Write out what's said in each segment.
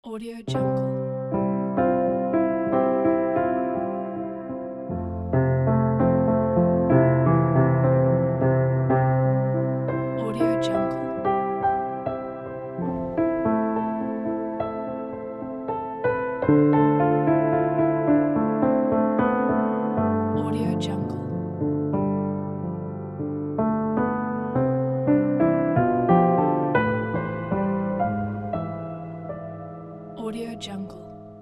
Audio Jungle. Audio Jungle. Audio Jungle. Audio Jungle.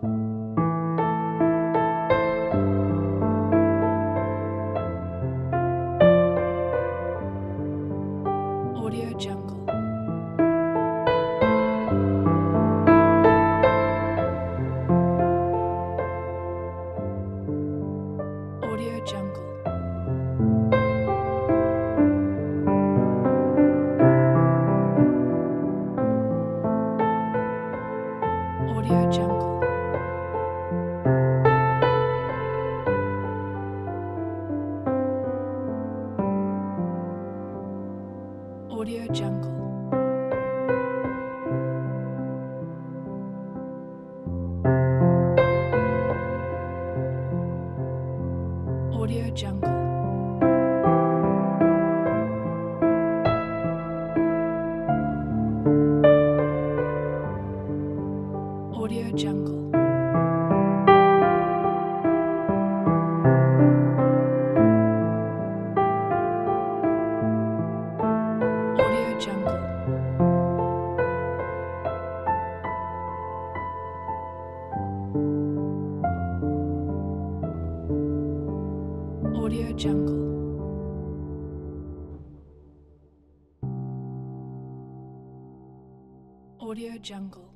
Audio Jungle. Audio Jungle. Audio Jungle. Audio Jungle. Audio Jungle. Audio Jungle. Audio Jungle. Audio Jungle. Audio Jungle.